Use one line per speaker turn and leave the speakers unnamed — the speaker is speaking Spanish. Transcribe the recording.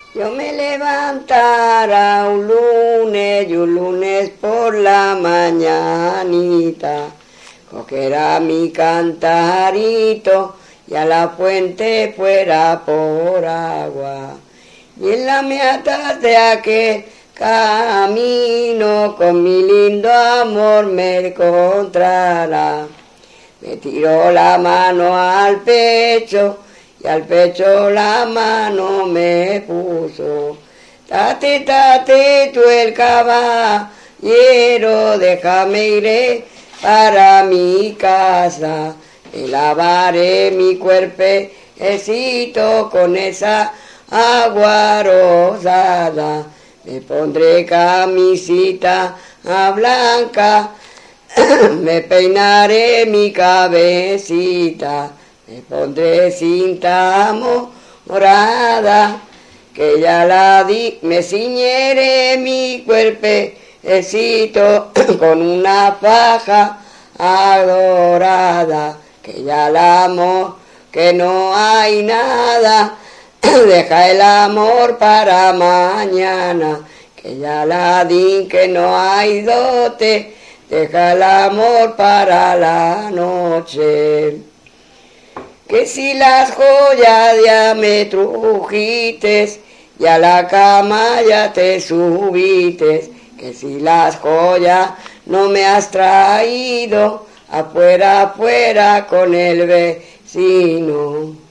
Yo me levantara un lunes y un lunes por la mañanita, cogiera mi cantarito y a la fuente fuera por agua. Y en la meata de aquel camino con mi lindo amor me encontrará. Me tiró la mano al pecho y al pecho la mano me puso. Tate, tate, tú el caballero, déjame iré para mi casa. Me lavaré mi cuerpecito con esa agua rosada. Me pondré camisita blanca, me peinaré mi cabecita. Me pondré cinta morada, que ya la di, me ciñeré mi cuerpecito con una faja adorada, que ya la amo, que no hay nada, deja el amor para mañana, que ya la di, que no hay dote, deja el amor para la noche. Que si las joyas ya me trujites y a la cama ya te subites, que si las joyas no me has traído, afuera, afuera con el vecino.